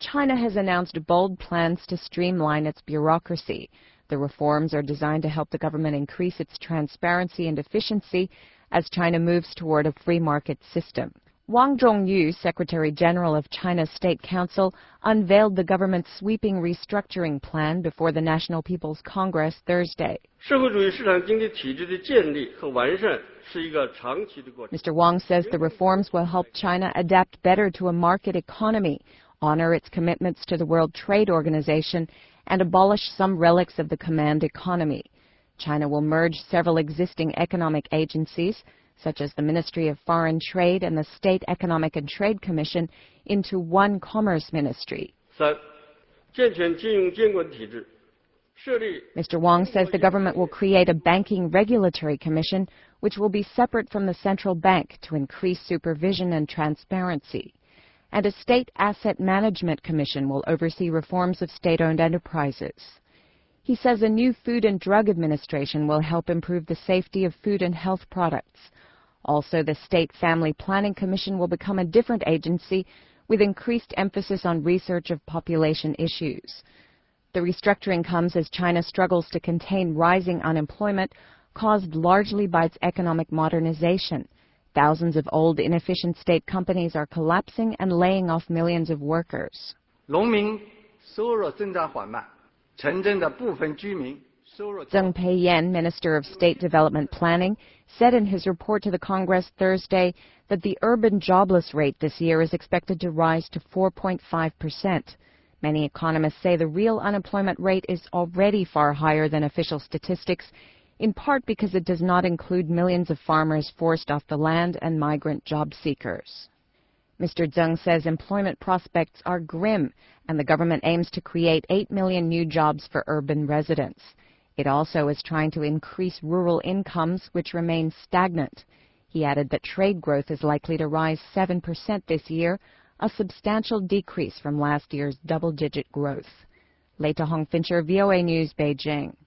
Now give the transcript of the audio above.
China has announced bold plans to streamline its bureaucracy. The reforms are designed to help the government increase its transparency and efficiency as China moves toward a free market system. Wang Zhongyu, Secretary General of China's State Council, unveiled the government's sweeping restructuring plan before the National People's Congress Thursday. Mr. Wang says the reforms will help China adapt better to a market economy, honor its commitments to the World Trade Organization, and abolish some relics of the command economy. China will merge several existing economic agencies, such as the Ministry of Foreign Trade and the State Economic and Trade Commission, into one commerce ministry. Mr. Wang says the government will create a banking regulatory commission, which will be separate from the central bank to increase supervision and transparency. And a state asset management commission will oversee reforms of state-owned enterprises. He says a new Food and Drug Administration will help improve the safety of food and health products. Also, the State Family Planning Commission will become a different agency with increased emphasis on research of population issues. The restructuring comes as China struggles to contain rising unemployment caused largely by its economic modernization. Thousands of old, inefficient state companies are collapsing and laying off millions of workers. Zheng Peiyan, Minister of State Development Planning, said in his report to the Congress Thursday that the urban jobless rate this year is expected to rise to 4.5%. Many economists say the real unemployment rate is already far higher than official statistics, in part because it does not include millions of farmers forced off the land and migrant job seekers. Mr. Zheng says employment prospects are grim, and the government aims to create 8 million new jobs for urban residents. It also is trying to increase rural incomes, which remain stagnant. He added that trade growth is likely to rise 7% this year, a substantial decrease from last year's double-digit growth. Leta Hongfincher, VOA News, Beijing.